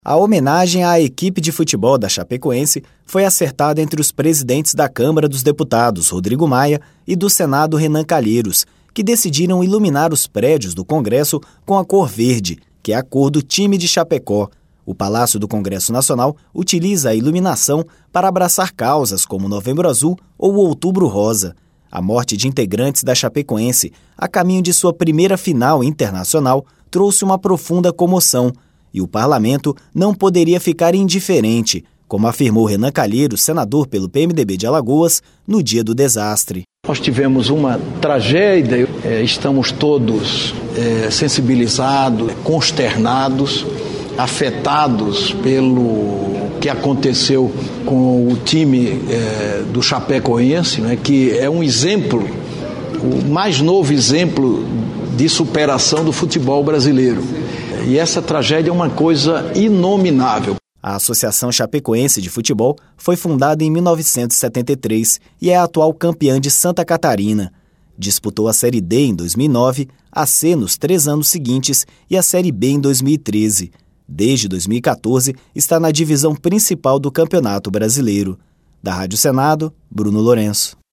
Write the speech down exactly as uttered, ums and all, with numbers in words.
A homenagem à equipe de futebol da Chapecoense foi acertada entre os presidentes da Câmara dos Deputados, Rodrigo Maia, e do Senado, Renan Calheiros, que decidiram iluminar os prédios do Congresso com a cor verde, que é a cor do time de Chapecó. O Palácio do Congresso Nacional utiliza a iluminação para abraçar causas como Novembro Azul ou Outubro Rosa. A morte de integrantes da Chapecoense, a caminho de sua primeira final internacional, trouxe uma profunda comoção, e o parlamento não poderia ficar indiferente, como afirmou Renan Calheiros, senador pelo P M D B de Alagoas, no dia do desastre. Nós tivemos uma tragédia, estamos todos sensibilizados, consternados, afetados pelo que aconteceu com o time do Chapecoense, né, que é um exemplo, o mais novo exemplo de superação do futebol brasileiro. E essa tragédia é uma coisa inominável. A Associação Chapecoense de Futebol foi fundada em mil novecentos e setenta e três e é a atual campeã de Santa Catarina. Disputou a Série D em dois mil e nove, a C nos três anos seguintes e a Série B em dois mil e treze. Desde dois mil e quatorze, está na divisão principal do Campeonato Brasileiro. Da Rádio Senado, Bruno Lourenço.